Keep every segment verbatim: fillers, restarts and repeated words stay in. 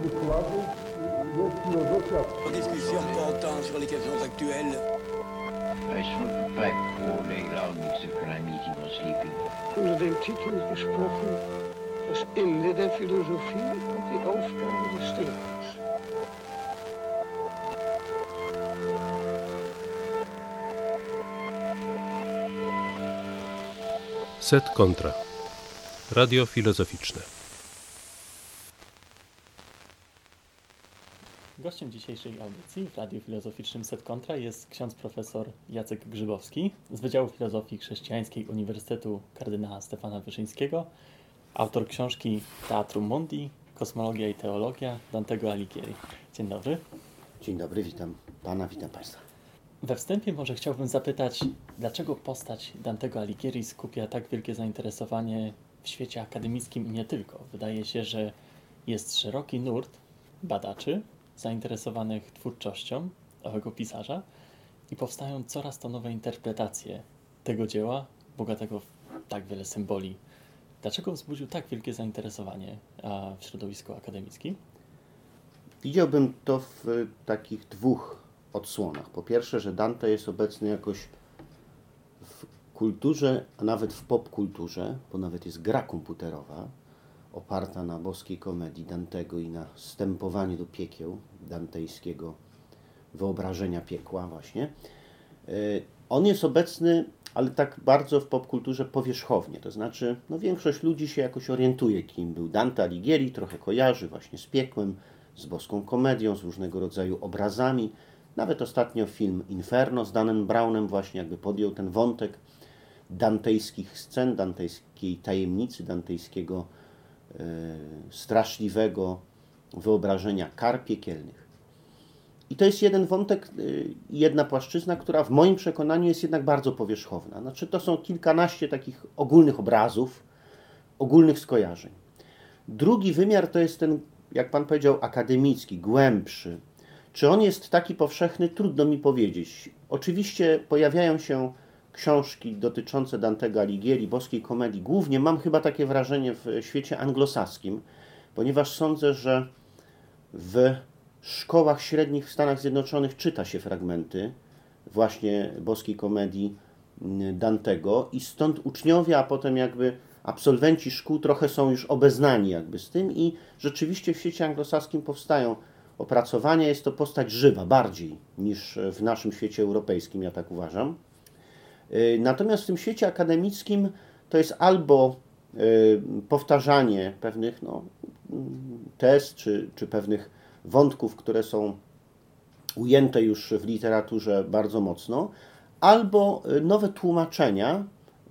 Discussion portant sur les questions actuelles. I smoke pipe all day long except when I'm eating or sleeping. Unter dem Titel gesprochen, das Ende der Philosophie und die Aufgabe des Denkens. Set kontra. Radio filozoficzne. Gościem dzisiejszej audycji w Radiu Filozoficznym Set Kontra jest ksiądz profesor Jacek Grzybowski z Wydziału Filozofii Chrześcijańskiej Uniwersytetu Kardynała Stefana Wyszyńskiego, autor książki Teatrum Mundi, Kosmologia i Teologia Dantego Alighieri. Dzień dobry. Dzień dobry, witam Pana, witam Państwa. We wstępie może chciałbym zapytać, dlaczego postać Dantego Alighieri skupia tak wielkie zainteresowanie w świecie akademickim i nie tylko. Wydaje się, że jest szeroki nurt badaczy zainteresowanych twórczością owego pisarza i powstają coraz to nowe interpretacje tego dzieła, bogatego w tak wiele symboli. Dlaczego wzbudził tak wielkie zainteresowanie w środowisku akademickim? Widziałbym to w takich dwóch odsłonach. Po pierwsze, że Dante jest obecny jakoś w kulturze, a nawet w popkulturze, bo nawet jest gra komputerowa oparta na boskiej komedii Dantego i na wstępowaniu do piekieł dantejskiego wyobrażenia piekła właśnie. On jest obecny, ale tak bardzo w popkulturze powierzchownie, to znaczy no, większość ludzi się jakoś orientuje, kim był Dante Alighieri, trochę kojarzy właśnie z piekłem, z boską komedią, z różnego rodzaju obrazami. Nawet ostatnio film Inferno z Danem Brownem właśnie jakby podjął ten wątek dantejskich scen, dantejskiej tajemnicy, dantejskiego e, straszliwego wyobrażenia kar piekielnych. I to jest jeden wątek, e, jedna płaszczyzna, która w moim przekonaniu jest jednak bardzo powierzchowna. Znaczy to są kilkanaście takich ogólnych obrazów, ogólnych skojarzeń. Drugi wymiar to jest ten, jak Pan powiedział, akademicki, głębszy. Czy on jest taki powszechny? Trudno mi powiedzieć. Oczywiście pojawiają się książki dotyczące Dantego Alighieri, boskiej komedii. Głównie mam chyba takie wrażenie w świecie anglosaskim, ponieważ sądzę, że w szkołach średnich w Stanach Zjednoczonych czyta się fragmenty właśnie boskiej komedii Dantego i stąd uczniowie, a potem jakby absolwenci szkół trochę są już obeznani jakby z tym i rzeczywiście w świecie anglosaskim powstają opracowania. Jest to postać żywa, bardziej niż w naszym świecie europejskim, ja tak uważam. Natomiast w tym świecie akademickim to jest albo powtarzanie pewnych no, tez, czy, czy pewnych wątków, które są ujęte już w literaturze bardzo mocno, albo nowe tłumaczenia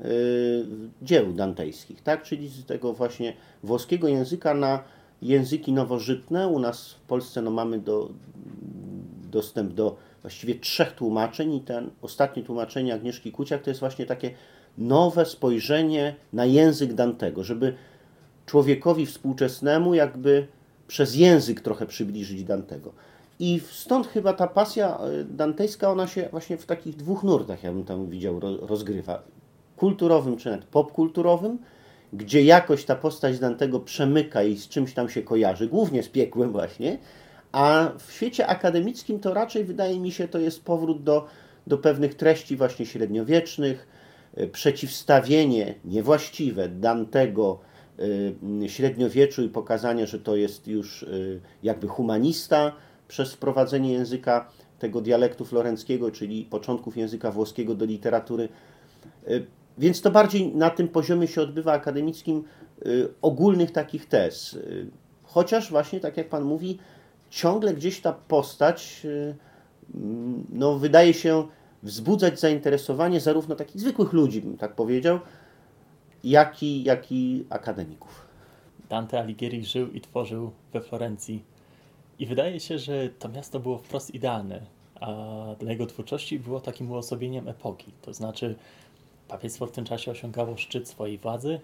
dzieł dantejskich, tak? Czyli z tego właśnie włoskiego języka na języki nowożytne. U nas w Polsce no, mamy do, dostęp do właściwie trzech tłumaczeń i ten ostatnie tłumaczenie Agnieszki Kuciak to jest właśnie takie nowe spojrzenie na język Dantego, żeby człowiekowi współczesnemu jakby przez język trochę przybliżyć Dantego. I stąd chyba ta pasja dantejska, ona się właśnie w takich dwóch nurtach, ja bym tam widział, rozgrywa. Kulturowym czy nawet popkulturowym, gdzie jakoś ta postać Dantego przemyka i z czymś tam się kojarzy, głównie z piekłem właśnie, a w świecie akademickim to raczej wydaje mi się to jest powrót do, do pewnych treści właśnie średniowiecznych, przeciwstawienie niewłaściwe Dantego średniowieczu i pokazanie, że to jest już jakby humanista przez wprowadzenie języka tego dialektu florenckiego, czyli początków języka włoskiego do literatury. Więc to bardziej na tym poziomie się odbywa akademickim y, ogólnych takich tez. Y, chociaż właśnie, tak jak Pan mówi, ciągle gdzieś ta postać y, no, wydaje się wzbudzać zainteresowanie zarówno takich zwykłych ludzi, bym tak powiedział, jak i, jak i akademików. Dante Alighieri żył i tworzył we Florencji i wydaje się, że to miasto było wprost idealne, a dla jego twórczości było takim uosobieniem epoki, to znaczy papiestwo w tym czasie osiągało szczyt swojej władzy.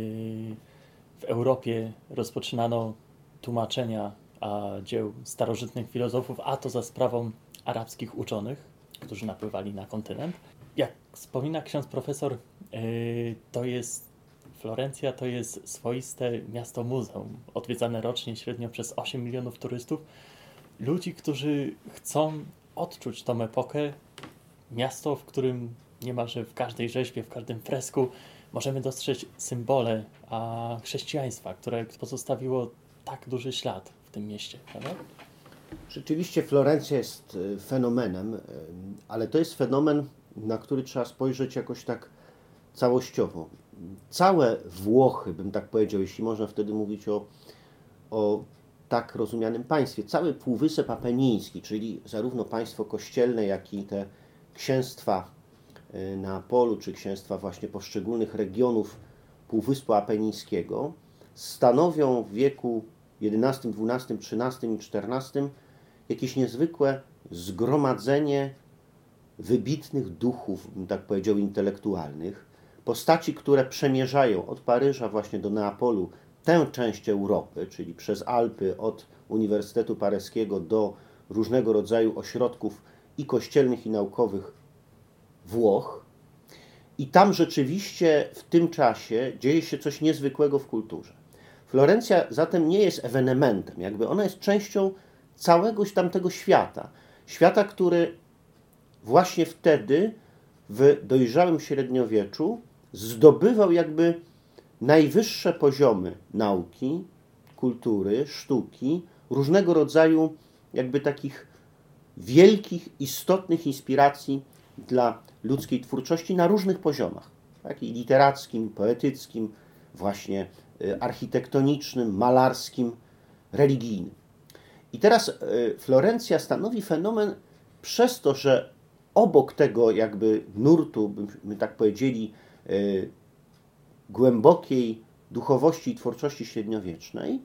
W Europie rozpoczynano tłumaczenia dzieł starożytnych filozofów, a to za sprawą arabskich uczonych, którzy napływali na kontynent. Jak wspomina ksiądz profesor, to jest Florencja to jest swoiste miasto muzeum, odwiedzane rocznie średnio przez osiem milionów turystów. Ludzi, którzy chcą odczuć tą epokę. Miasto, w którym niemalże w każdej rzeźbie, w każdym fresku możemy dostrzec symbole a chrześcijaństwa, które pozostawiło tak duży ślad w tym mieście, prawda? Rzeczywiście Florencja jest fenomenem, ale to jest fenomen, na który trzeba spojrzeć jakoś tak całościowo. Całe Włochy, bym tak powiedział, jeśli można wtedy mówić o, o tak rozumianym państwie, cały Półwysep Apeniński, czyli zarówno państwo kościelne, jak i te księstwa Neapolu, czy księstwa właśnie poszczególnych regionów Półwyspu Apenińskiego, stanowią w wieku jedenastym, dwunastym, trzynastym i czternastym jakieś niezwykłe zgromadzenie wybitnych duchów, bym tak powiedział, intelektualnych, postaci, które przemierzają od Paryża właśnie do Neapolu tę część Europy, czyli przez Alpy, od Uniwersytetu Paryskiego do różnego rodzaju ośrodków i kościelnych, i naukowych Włoch. I tam rzeczywiście w tym czasie dzieje się coś niezwykłego w kulturze. Florencja zatem nie jest ewenementem, jakby ona jest częścią całego tamtego świata. Świata, który właśnie wtedy w dojrzałym średniowieczu zdobywał jakby najwyższe poziomy nauki, kultury, sztuki, różnego rodzaju jakby takich wielkich, istotnych inspiracji dla ludzkiej twórczości na różnych poziomach, tak? I literackim, poetyckim, właśnie architektonicznym, malarskim, religijnym. I teraz Florencja stanowi fenomen przez to, że obok tego jakby nurtu, byśmy tak powiedzieli, głębokiej duchowości i twórczości średniowiecznej,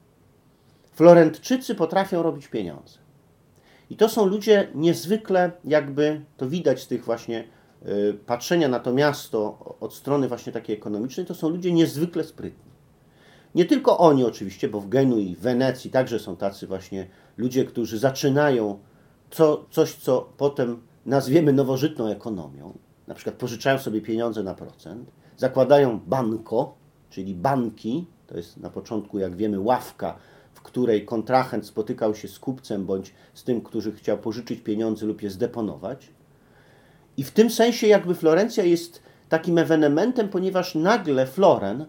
Florentczycy potrafią robić pieniądze. I to są ludzie niezwykle, jakby to widać z tych właśnie y, patrzenia na to miasto od strony właśnie takiej ekonomicznej, to są ludzie niezwykle sprytni. Nie tylko oni oczywiście, bo w Genui, w Wenecji także są tacy właśnie ludzie, którzy zaczynają co, coś, co potem nazwiemy nowożytną ekonomią, na przykład pożyczają sobie pieniądze na procent, zakładają banco, czyli banki, to jest na początku, jak wiemy, ławka, w której kontrahent spotykał się z kupcem bądź z tym, który chciał pożyczyć pieniądze lub je zdeponować. I w tym sensie jakby Florencja jest takim ewenementem, ponieważ nagle Floren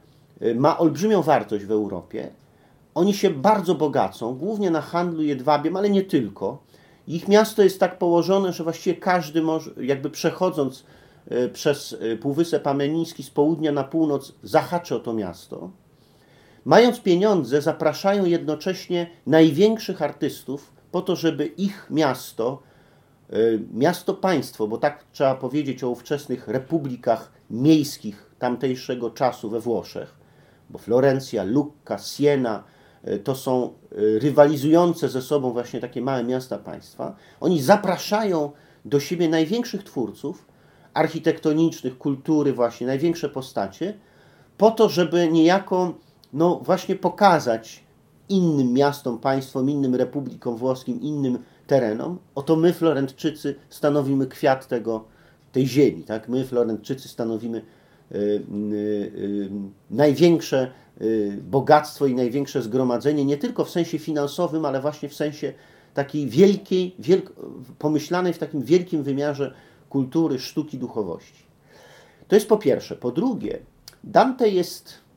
ma olbrzymią wartość w Europie. Oni się bardzo bogacą, głównie na handlu jedwabiem, ale nie tylko. Ich miasto jest tak położone, że właściwie każdy może, jakby przechodząc przez Półwysep Apeniński z południa na północ, zahacza o to miasto. Mając pieniądze, zapraszają jednocześnie największych artystów po to, żeby ich miasto, miasto-państwo, bo tak trzeba powiedzieć o ówczesnych republikach miejskich tamtejszego czasu we Włoszech, bo Florencja, Lucca, Siena to są rywalizujące ze sobą właśnie takie małe miasta-państwa. Oni zapraszają do siebie największych twórców architektonicznych, kultury właśnie, największe postacie, po to, żeby niejako no właśnie pokazać innym miastom, państwom, innym republikom włoskim, innym terenom, oto my, Florentczycy, stanowimy kwiat tego, tej ziemi. Tak? My, Florentczycy, stanowimy y, y, y, największe y, bogactwo i największe zgromadzenie, nie tylko w sensie finansowym, ale właśnie w sensie takiej wielkiej, wielk, pomyślanej w takim wielkim wymiarze kultury, sztuki, duchowości. To jest po pierwsze. Po drugie, Dante jest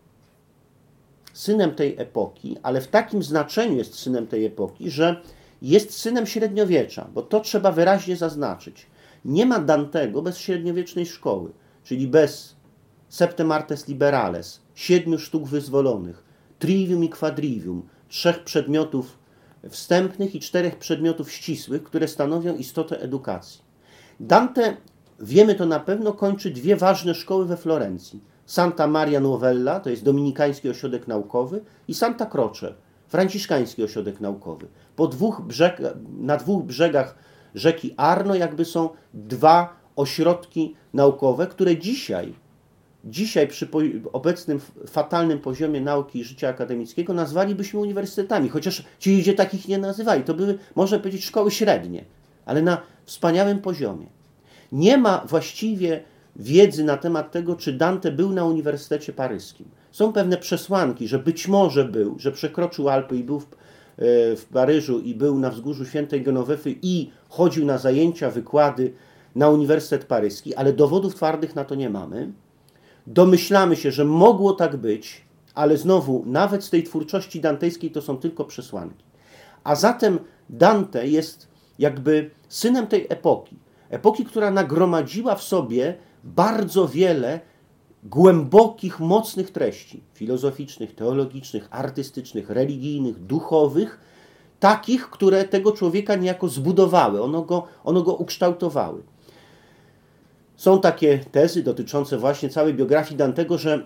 synem tej epoki, ale w takim znaczeniu jest synem tej epoki, że jest synem średniowiecza, bo to trzeba wyraźnie zaznaczyć. Nie ma Dantego bez średniowiecznej szkoły, czyli bez Septem Artes Liberales, siedmiu sztuk wyzwolonych, trivium i quadrivium, trzech przedmiotów wstępnych i czterech przedmiotów ścisłych, które stanowią istotę edukacji. Dante, wiemy to na pewno, kończy dwie ważne szkoły we Florencji. Santa Maria Novella, to jest dominikański ośrodek naukowy, i Santa Croce, franciszkański ośrodek naukowy. Po dwóch brzeg, na dwóch brzegach rzeki Arno jakby są dwa ośrodki naukowe, które dzisiaj, dzisiaj przy obecnym fatalnym poziomie nauki i życia akademickiego nazwalibyśmy uniwersytetami, chociaż ci ludzie takich nie nazywali. To były, można powiedzieć, szkoły średnie, ale na wspaniałym poziomie. Nie ma właściwie wiedzy na temat tego, czy Dante był na Uniwersytecie Paryskim. Są pewne przesłanki, że być może był, że przekroczył Alpy i był w, w Paryżu i był na wzgórzu Świętej Genowefy i chodził na zajęcia, wykłady na Uniwersytet Paryski, ale dowodów twardych na to nie mamy. Domyślamy się, że mogło tak być, ale znowu, nawet z tej twórczości dantejskiej to są tylko przesłanki. A zatem Dante jest jakby synem tej epoki. Epoki, która nagromadziła w sobie bardzo wiele głębokich, mocnych treści filozoficznych, teologicznych, artystycznych, religijnych, duchowych, takich, które tego człowieka niejako zbudowały, ono go, ono go ukształtowały. Są takie tezy dotyczące właśnie całej biografii Dantego, że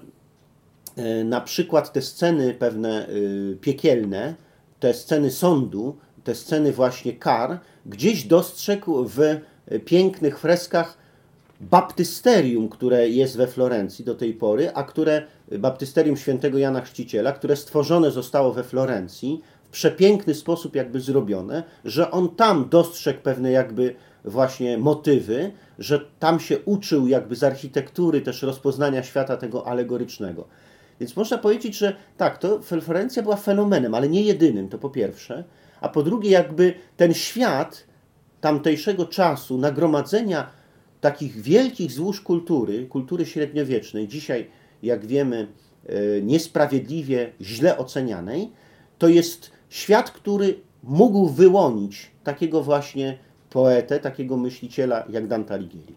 e, na przykład te sceny pewne e, piekielne, te sceny sądu, te sceny właśnie kar, gdzieś dostrzegł w pięknych freskach baptysterium, które jest we Florencji do tej pory, a które, baptysterium świętego Jana Chrzciciela, które stworzone zostało we Florencji, w przepiękny sposób jakby zrobione, że on tam dostrzegł pewne jakby właśnie motywy, że tam się uczył jakby z architektury, też rozpoznania świata tego alegorycznego. Więc można powiedzieć, że tak, to Florencja była fenomenem, ale nie jedynym, to po pierwsze, a po drugie jakby ten świat tamtejszego czasu, nagromadzenia takich wielkich złóż kultury, kultury średniowiecznej, dzisiaj, jak wiemy, niesprawiedliwie, źle ocenianej, to jest świat, który mógł wyłonić takiego właśnie poetę, takiego myśliciela jak Dante Alighieri.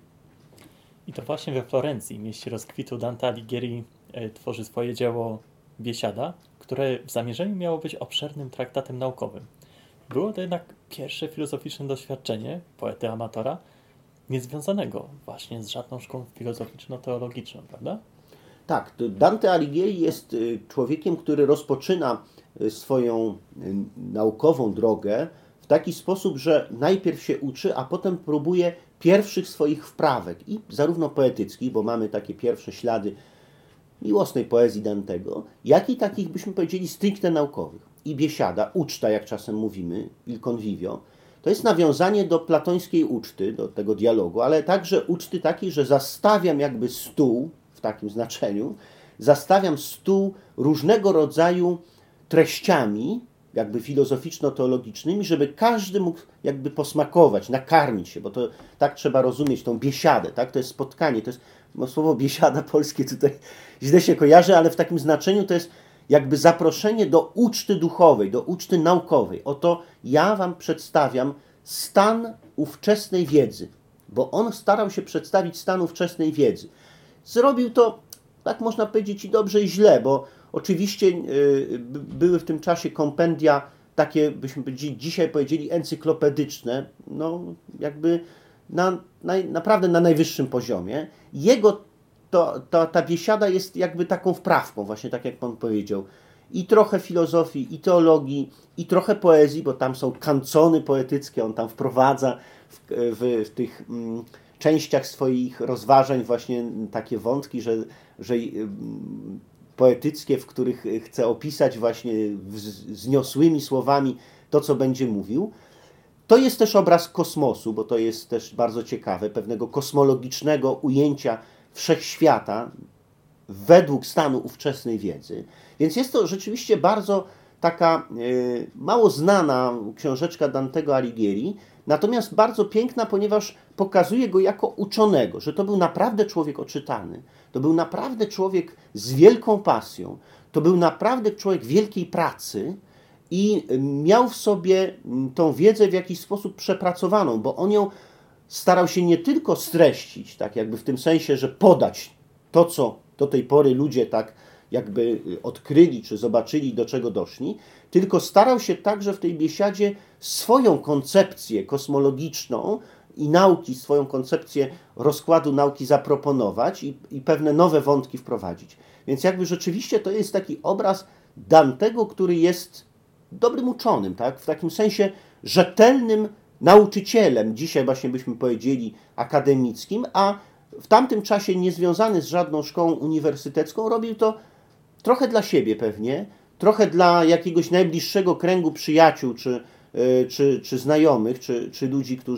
I to właśnie we Florencji, mieście rozkwitu, Dante Alighieri tworzy swoje dzieło Biesiada, które w zamierzeniu miało być obszernym traktatem naukowym. Było to jednak pierwsze filozoficzne doświadczenie poety amatora, niezwiązanego właśnie z żadną szkołą filozoficzno-teologiczną, prawda? Tak, Dante Alighieri jest człowiekiem, który rozpoczyna swoją naukową drogę w taki sposób, że najpierw się uczy, a potem próbuje pierwszych swoich wprawek, i zarówno poetyckich, bo mamy takie pierwsze ślady miłosnej poezji Dantego, jak i takich, byśmy powiedzieli, stricte naukowych. I Biesiada, uczta, jak czasem mówimy, il convivio, to jest nawiązanie do platońskiej uczty, do tego dialogu, ale także uczty takiej, że zastawiam jakby stół, w takim znaczeniu, zastawiam stół różnego rodzaju treściami, jakby filozoficzno-teologicznymi, żeby każdy mógł jakby posmakować, nakarmić się, bo to tak trzeba rozumieć tą biesiadę, tak? To jest spotkanie, to jest, no, słowo biesiada polskie tutaj źle się kojarzy, ale w takim znaczeniu to jest jakby zaproszenie do uczty duchowej, do uczty naukowej. Oto ja wam przedstawiam stan ówczesnej wiedzy, bo on starał się przedstawić stan ówczesnej wiedzy. Zrobił to, tak można powiedzieć, i dobrze, i źle, bo oczywiście yy, były w tym czasie kompendia takie, byśmy dzisiaj powiedzieli, encyklopedyczne, no jakby na, na, naprawdę na najwyższym poziomie. Jego to, to, ta biesiada jest jakby taką wprawką, właśnie tak jak pan powiedział. I trochę filozofii, i teologii, i trochę poezji, bo tam są kancony poetyckie, on tam wprowadza w, w, w tych mm, częściach swoich rozważań właśnie takie wątki, że, że mm, poetyckie, w których chce opisać właśnie wzniosłymi słowami to, co będzie mówił. To jest też obraz kosmosu, bo to jest też bardzo ciekawe, pewnego kosmologicznego ujęcia wszechświata według stanu ówczesnej wiedzy. Więc jest to rzeczywiście bardzo taka y, mało znana książeczka Dantego Alighieri, natomiast bardzo piękna, ponieważ pokazuje go jako uczonego, że to był naprawdę człowiek oczytany, to był naprawdę człowiek z wielką pasją, to był naprawdę człowiek wielkiej pracy i miał w sobie tą wiedzę w jakiś sposób przepracowaną, bo on ją starał się nie tylko streścić, tak jakby w tym sensie, że podać to, co do tej pory ludzie tak jakby odkryli, czy zobaczyli, do czego doszli, tylko starał się także w tej biesiadzie swoją koncepcję kosmologiczną i nauki, swoją koncepcję rozkładu nauki zaproponować i, i pewne nowe wątki wprowadzić. Więc jakby rzeczywiście to jest taki obraz Dantego, który jest dobrym uczonym, tak? W takim sensie rzetelnym nauczycielem, dzisiaj właśnie byśmy powiedzieli akademickim, a w tamtym czasie niezwiązany z żadną szkołą uniwersytecką, robił to trochę dla siebie pewnie, trochę dla jakiegoś najbliższego kręgu przyjaciół, czy, czy, czy znajomych, czy, czy ludzi, którzy,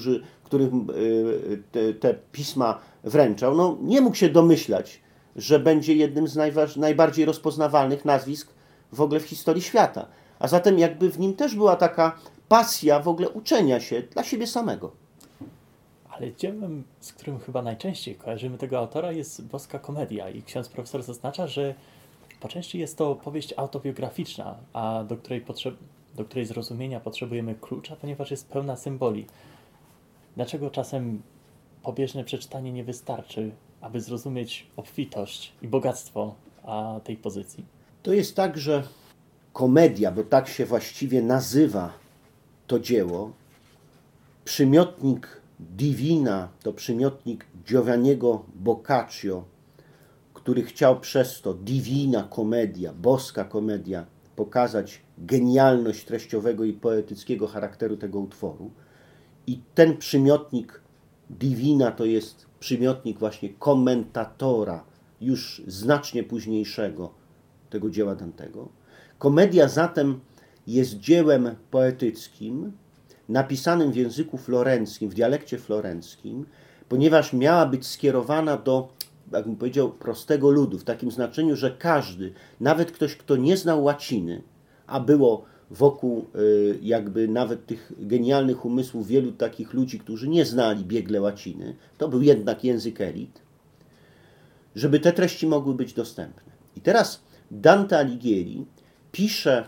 którym te, te pisma wręczał, no, nie mógł się domyślać, że będzie jednym z najważ- najbardziej rozpoznawalnych nazwisk w ogóle w historii świata. A zatem jakby w nim też była taka pasja w ogóle uczenia się dla siebie samego. Ale dziełem, z którym chyba najczęściej kojarzymy tego autora, jest Boska Komedia i ksiądz profesor zaznacza, że po części jest to powieść autobiograficzna, a do której, potrzeb- do której zrozumienia potrzebujemy klucza, ponieważ jest pełna symboli. Dlaczego czasem pobieżne przeczytanie nie wystarczy, aby zrozumieć obfitość i bogactwo a tej pozycji? To jest tak, że komedia, bo tak się właściwie nazywa to dzieło, przymiotnik Divina to przymiotnik Giovanniego Boccaccio, który chciał przez to Divina Komedia, boska komedia, pokazać genialność treściowego i poetyckiego charakteru tego utworu. I ten przymiotnik Divina to jest przymiotnik właśnie komentatora, już znacznie późniejszego tego dzieła Dantego. Komedia zatem jest dziełem poetyckim, napisanym w języku florenckim, w dialekcie florenckim, ponieważ miała być skierowana do, jakbym powiedział, prostego ludu, w takim znaczeniu, że każdy, nawet ktoś, kto nie znał łaciny, a było wokół jakby nawet tych genialnych umysłów wielu takich ludzi, którzy nie znali biegle łaciny, to był jednak język elit, żeby te treści mogły być dostępne. I teraz Dante Alighieri pisze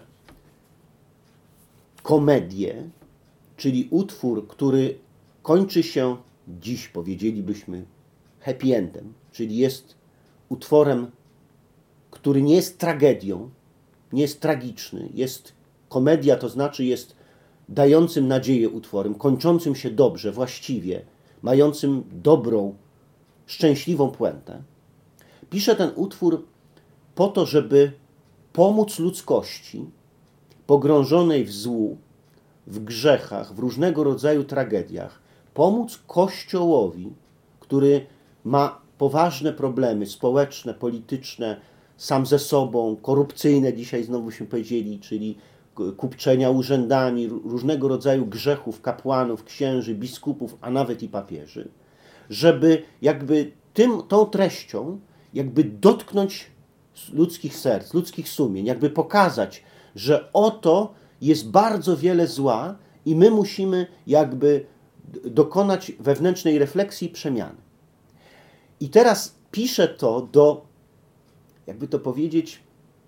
komedię, czyli utwór, który kończy się dziś, powiedzielibyśmy, happy endem, czyli jest utworem, który nie jest tragedią, nie jest tragiczny, jest komedia, to znaczy jest dającym nadzieję utworem, kończącym się dobrze, właściwie, mającym dobrą, szczęśliwą puentę. Pisze ten utwór po to, żeby pomóc ludzkości pogrążonej w złu, w grzechach, w różnego rodzaju tragediach, pomóc Kościołowi, który ma poważne problemy społeczne, polityczne, sam ze sobą, korupcyjne, dzisiaj znowuśmy powiedzieli, czyli kupczenia urzędami, różnego rodzaju grzechów kapłanów, księży, biskupów, a nawet i papieży, żeby jakby tym, tą treścią jakby dotknąć ludzkich serc, ludzkich sumień, jakby pokazać, że oto jest bardzo wiele zła i my musimy jakby dokonać wewnętrznej refleksji i przemiany. I teraz pisze to do, jakby to powiedzieć,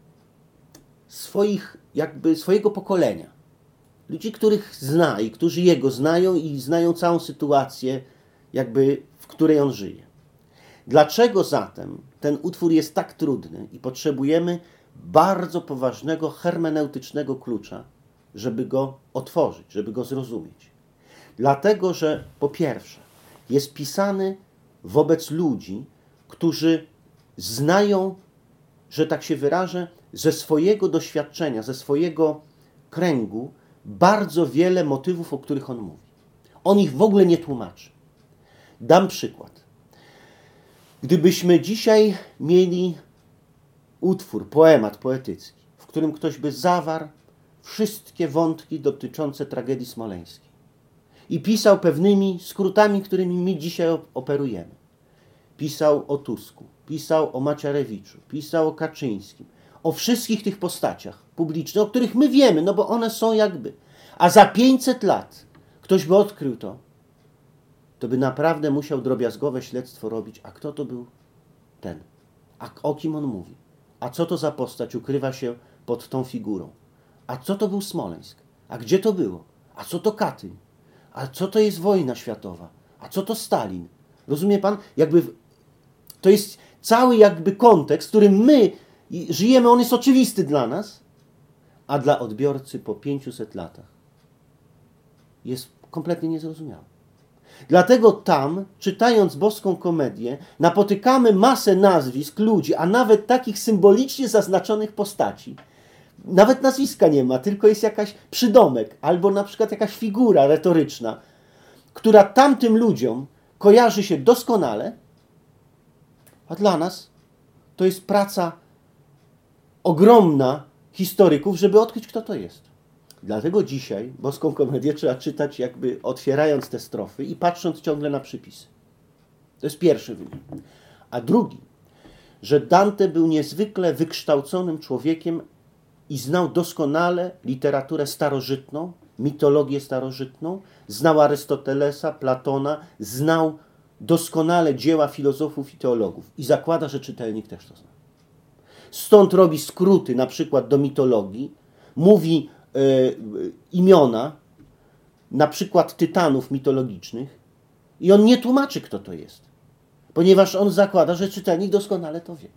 swoich, jakby swojego pokolenia. Ludzi, których zna i którzy jego znają i znają całą sytuację, jakby w której on żyje. Dlaczego zatem ten utwór jest tak trudny i potrzebujemy bardzo poważnego hermeneutycznego klucza, żeby go otworzyć, żeby go zrozumieć? Dlatego, że po pierwsze jest pisany wobec ludzi, którzy znają, że tak się wyrażę, ze swojego doświadczenia, ze swojego kręgu bardzo wiele motywów, o których on mówi. On ich w ogóle nie tłumaczy. Dam przykład. Gdybyśmy dzisiaj mieli utwór, poemat poetycki, w którym ktoś by zawarł wszystkie wątki dotyczące tragedii smoleńskiej i pisał pewnymi skrótami, którymi my dzisiaj operujemy. Pisał o Tusku, pisał o Macierewiczu, pisał o Kaczyńskim, o wszystkich tych postaciach publicznych, o których my wiemy, no bo one są jakby. A za pięćset lat ktoś by odkrył to, to by naprawdę musiał drobiazgowe śledztwo robić. A kto to był ten? A o kim on mówi? A co to za postać ukrywa się pod tą figurą? A co to był Smoleńsk? A gdzie to było? A co to Katyń? A co to jest wojna światowa? A co to Stalin? Rozumie pan? Jakby to jest cały jakby kontekst, w którym my żyjemy, on jest oczywisty dla nas, a dla odbiorcy po pięciuset latach jest kompletnie niezrozumiały. Dlatego tam, czytając Boską Komedię, napotykamy masę nazwisk ludzi, a nawet takich symbolicznie zaznaczonych postaci. Nawet nazwiska nie ma, tylko jest jakaś przydomek, albo na przykład jakaś figura retoryczna, która tamtym ludziom kojarzy się doskonale, a dla nas to jest praca ogromna historyków, żeby odkryć, kto to jest. Dlatego dzisiaj boską komedię trzeba czytać jakby otwierając te strofy i patrząc ciągle na przypisy. To jest pierwszy wymiar. A drugi, że Dante był niezwykle wykształconym człowiekiem i znał doskonale literaturę starożytną, mitologię starożytną, znał Arystotelesa, Platona, znał doskonale dzieła filozofów i teologów i zakłada, że czytelnik też to zna. Stąd robi skróty na przykład do mitologii, mówi e, imiona, na przykład tytanów mitologicznych i on nie tłumaczy, kto to jest, ponieważ on zakłada, że czytelnik doskonale to wie.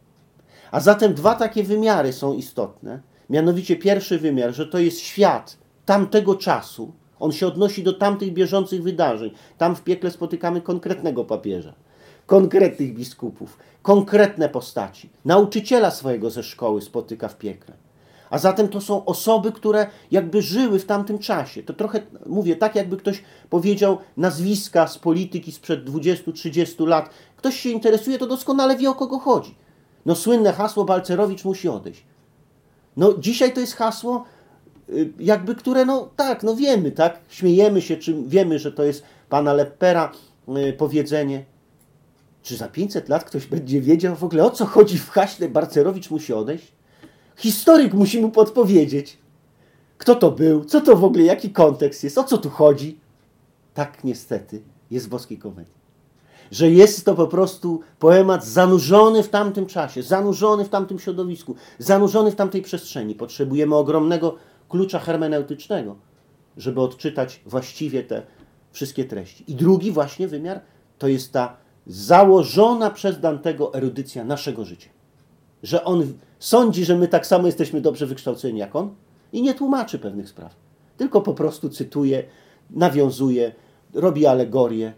A zatem dwa takie wymiary są istotne, mianowicie pierwszy wymiar, że to jest świat tamtego czasu, on się odnosi do tamtych bieżących wydarzeń. Tam w piekle spotykamy konkretnego papieża, konkretnych biskupów, konkretne postaci. Nauczyciela swojego ze szkoły spotyka w piekle. A zatem to są osoby, które jakby żyły w tamtym czasie. To trochę, mówię, tak jakby ktoś powiedział nazwiska z polityki sprzed dwudziestu trzydziestu lat. Ktoś się interesuje, to doskonale wie, o kogo chodzi. No słynne hasło Balcerowicz musi odejść. No dzisiaj to jest hasło, jakby które, no tak, no wiemy, tak, śmiejemy się, czy wiemy, że to jest pana Leppera yy, powiedzenie. Czy za pięćset lat ktoś będzie wiedział w ogóle, o co chodzi w haśle Balcerowicz musi odejść? Historyk musi mu podpowiedzieć, kto to był, co to w ogóle, jaki kontekst jest, o co tu chodzi. Tak niestety jest w boskiej komedii. Że jest to po prostu poemat zanurzony w tamtym czasie, zanurzony w tamtym środowisku, zanurzony w tamtej przestrzeni. Potrzebujemy ogromnego klucza hermeneutycznego, żeby odczytać właściwie te wszystkie treści. I drugi właśnie wymiar to jest ta założona przez Dantego erudycja naszego życia. Że on sądzi, że my tak samo jesteśmy dobrze wykształceni jak on i nie tłumaczy pewnych spraw. Tylko po prostu cytuje, nawiązuje, robi alegorie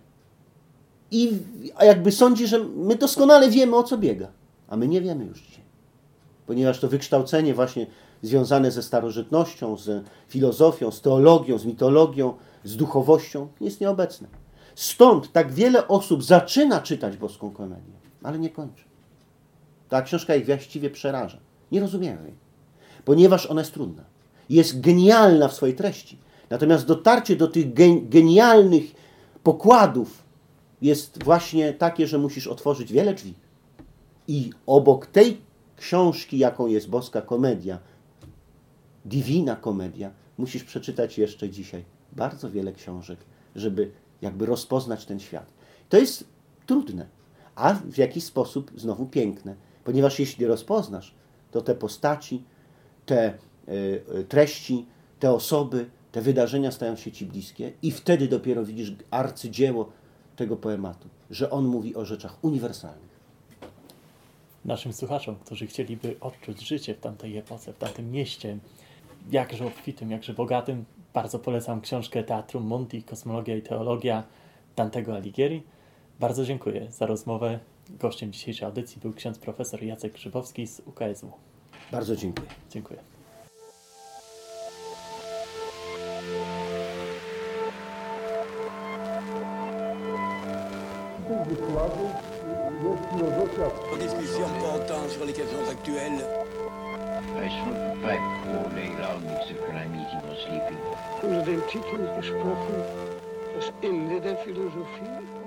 i a jakby sądzi, że my doskonale wiemy, o co biega. A my nie wiemy już dzisiaj. Ponieważ to wykształcenie właśnie związane ze starożytnością, z filozofią, z teologią, z mitologią, z duchowością jest nieobecne. Stąd tak wiele osób zaczyna czytać boską komedię, ale nie kończy. Ta książka ich właściwie przeraża. Nie rozumieją jej, ponieważ ona jest trudna. Jest genialna w swojej treści. Natomiast dotarcie do tych genialnych pokładów jest właśnie takie, że musisz otworzyć wiele drzwi. I obok tej książki, jaką jest boska komedia, Divina Komedia, musisz przeczytać jeszcze dzisiaj bardzo wiele książek, żeby jakby rozpoznać ten świat. To jest trudne, a w jakiś sposób znowu piękne, ponieważ jeśli rozpoznasz, to te postaci, te y, treści, te osoby, te wydarzenia stają się ci bliskie i wtedy dopiero widzisz arcydzieło tego poematu, że on mówi o rzeczach uniwersalnych. Naszym słuchaczom, którzy chcieliby odczuć życie w tamtej epoce, w tamtym mieście, jakże obfitym, jakże bogatym, bardzo polecam książkę Teatrum Monti, Kosmologia i Teologia Dantego Alighieri. Bardzo dziękuję za rozmowę. Gościem dzisiejszej audycji był ksiądz profesor Jacek Grzybowski z U K S W. Bardzo dziękuję. Dziękuję. En discussion portant sur les questions actuelles. Wij sloegen bij koning lang zu klein meeting was sleeping. Unter dem Titel gesprochen, das Ende der Philosophie.